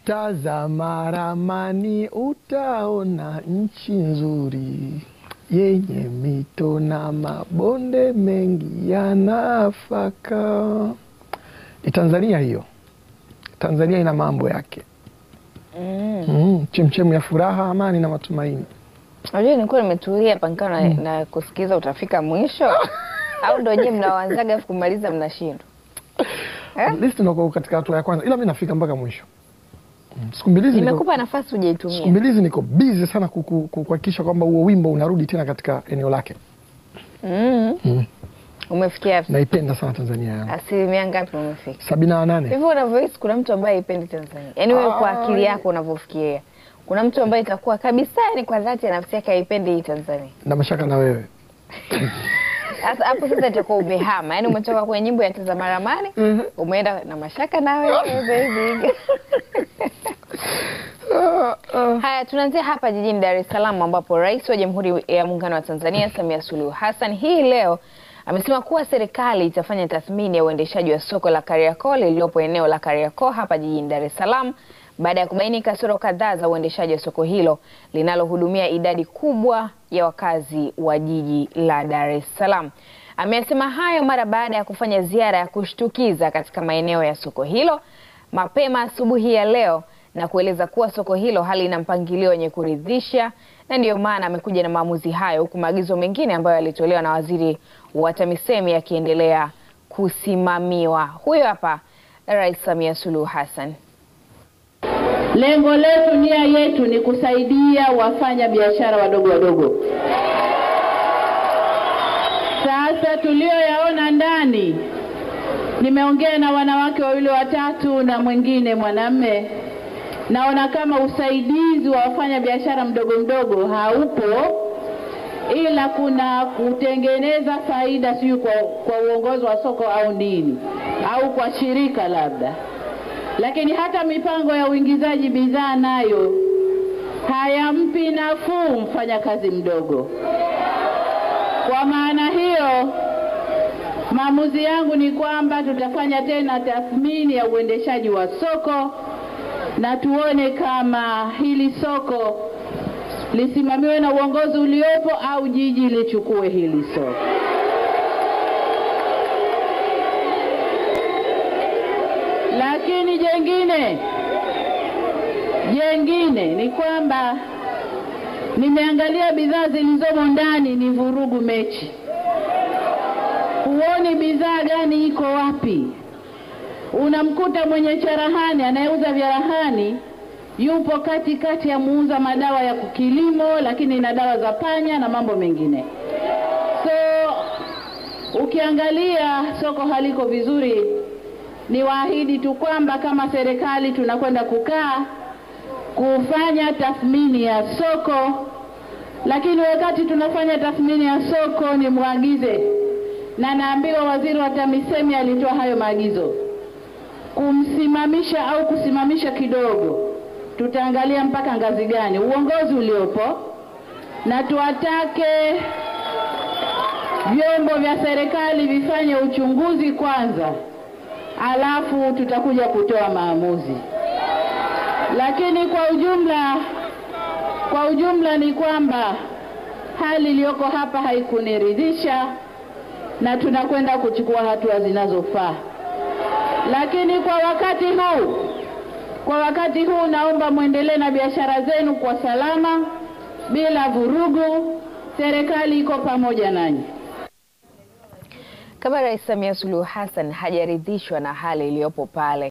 Tazama ramani utaona nchi nzuri yenye mito na mabonde mengi ya nafaka. Ni Tanzania hiyo. Tanzania ina mambo yake. Chemchemu ya furaha, amani na matumaini. Unajua nilikuwa nimetulia hapa nikawa na kusikiza utafika mwisho au ndio je mnaanzaga kumaliza mnashindwa? List ndio katika hatua ya kwanza ila mimi nafika mpaka mwisho. Siku mbili nimekupa nafasi hujaitumia. Siku mbili niko busy sana kuhakikisha kwamba huo wimbo unarudi tena katika eneo lake. Umefikia wapi? Naipenda sana Tanzania yangu. Asilimia ngapi umefika? 78. Hivyo unavyohisi kuna mtu ambaye haipendi Tanzania. Yaani wewe kwa akili yako unavyofikiria. Kuna mtu ambaye itakuwa kabisa ni kwa dhati nafsi yake haipendi hii Tanzania. Na mashaka na wewe. Hapo sasa itakuwa umehama. Yaani umetoka kwenye nyimbo ya Tazama Ramani, umeenda na mashaka na wewe baby. Haya, tunaanzia hapa jijini Dar es Salaam ambapo Rais wa Jamhuri ya Muungano wa Tanzania Samia Suluhu Hassan hii leo amesema kuwa serikali itafanya tathmini ya uendeshaji wa soko la Kariakoo lililopo eneo la Kariakoo hapa jijini Dar es Salaam baada ya kubaini kasoro kadhaa za uendeshaji wa soko hilo linalohudumia idadi kubwa ya wakazi wa jiji la Dar es Salaam. Amesema hayo mara baada ya kufanya ziara ya kushtukiza katika maeneo ya soko hilo mapema asubuhi ya leo na kueleza kuwa soko hilo halina mpangilio wenye kuridhisha na ndiyo maana amekuja na maamuzi hayo, huku maagizo mengine ambayo yalitolewa na Waziri wa TAMISEMI yakiendelea kusimamiwa. Huyo hapa Rais Samia Suluhu Hassan. Lengo letu, nia yetu ni kusaidia wafanya biashara wadogo. Sasa tulioyaona ndani, nimeongea na wanawake wawili watatu na mwingine mwanamume, naona kama usaidizi wa wafanya biashara mdogo haupo, ila kuna kutengeneza faida siyo kwa uongozi wa soko au nini au kwa shirika labda. Lakini hata mipango ya uingizaji bidhaa nayo hayampi nafuu mfanya kazi mdogo. Kwa maana hiyo, maamuzi yangu ni kwamba tutafanya tena tathmini ya uendeshaji wa soko na tuone kama hili soko lisimamiwe na uongozi uliopo au jiji lichukue hili soko. Lakini jengine ni kwamba nimeangalia bidhaa zilizomo ndani ni vurugu mechi. Huoni bidhaa gani iko wapi? Unamkuta mwenye charahani anayeuza vyarahani yupo katikati ya muuza madawa ya kilimo lakini na dawa za panya na mambo mengine. So ukiangalia soko haliko vizuri. Ni waahidi tu kwamba kama serikali tunakwenda kukaa kufanya tathmini ya soko, lakini wakati tunafanya tathmini ya soko ni muagize, na naambiwa Waziri wa TAMISEMI alitoa hayo maagizo, kumsimamisha au kusimamisha kidogo. Tutaangalia mpaka ngazi gani uongozi uliopo, na tuwatake vyombo vya serikali vifanye uchunguzi kwanza, alafu tutakuja kutoa maamuzi. Lakini kwa ujumla ni kwamba hali iliyoko hapa haikuniridhisha na tunakwenda kuchukua hatua zinazofaa. Lakini kwa wakati huu naomba muendelee na biashara zenu kwa salama bila vurugu. Serikali iko pamoja nanyi. Kama Rais Samia Suluhu Hassan hajaridhishwa na hali iliyopo pale